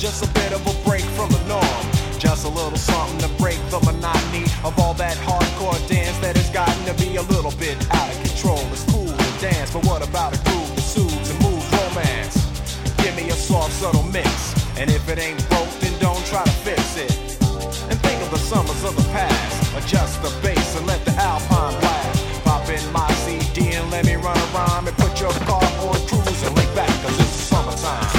just a bit of a break from the norm. Just a little something to break the monotony of all that hardcore dance that has gotten to be a little bit out of control. It's cool to dance, but what about a groove that soothes and moves romance? Give me a soft, subtle mix, and if it ain't broke, then don't try to fix it. And think of the summers of the past. Adjust the bass and let the Alpine blast. Pop in my CD and let me run a rhyme and put your car on cruise and lay back, cause it's summertime.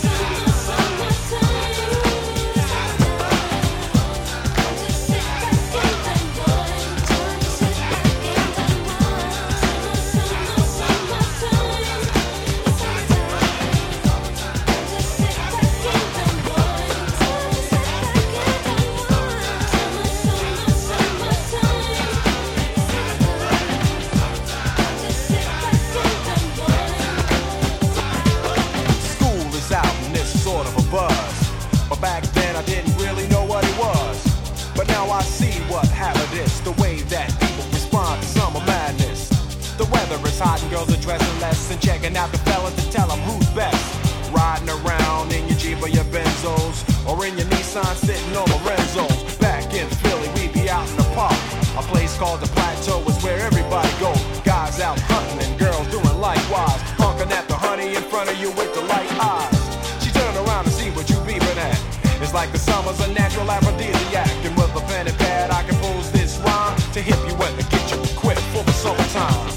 Back then I didn't really know what it was, but now I see what habit is. The way that people respond to summer madness. The weather is hot and girls are dressing less and checking out the fellas to tell them who's best. Riding around in your Jeep or your Benzos, or in your Nissan sitting on Lorenzo's. Back in Philly we be out in the park. A place called the Plateau is where everybody go. Guys out hunting and girls doing likewise, honking at the honey in front of you with the light eyes. She turn around and see what you beeping at. It's like the summer's a natural aphrodisiac, and with a pen and pad I compose this rhyme to hip you and to get you equipped for the summertime.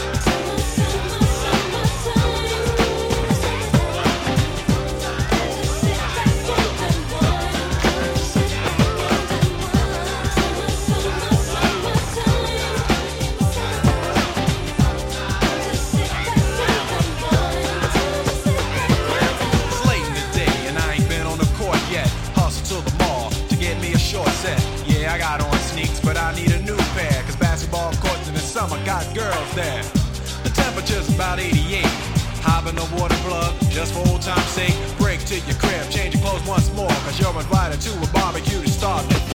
Yeah, I got on sneaks, but I need a new pair, cause basketball courts in the summer got girls there. The temperature's about 88. Hop in the water plug, just for old time's sake. Break to your crib, change your clothes once more, cause you're invited to a barbecue to start.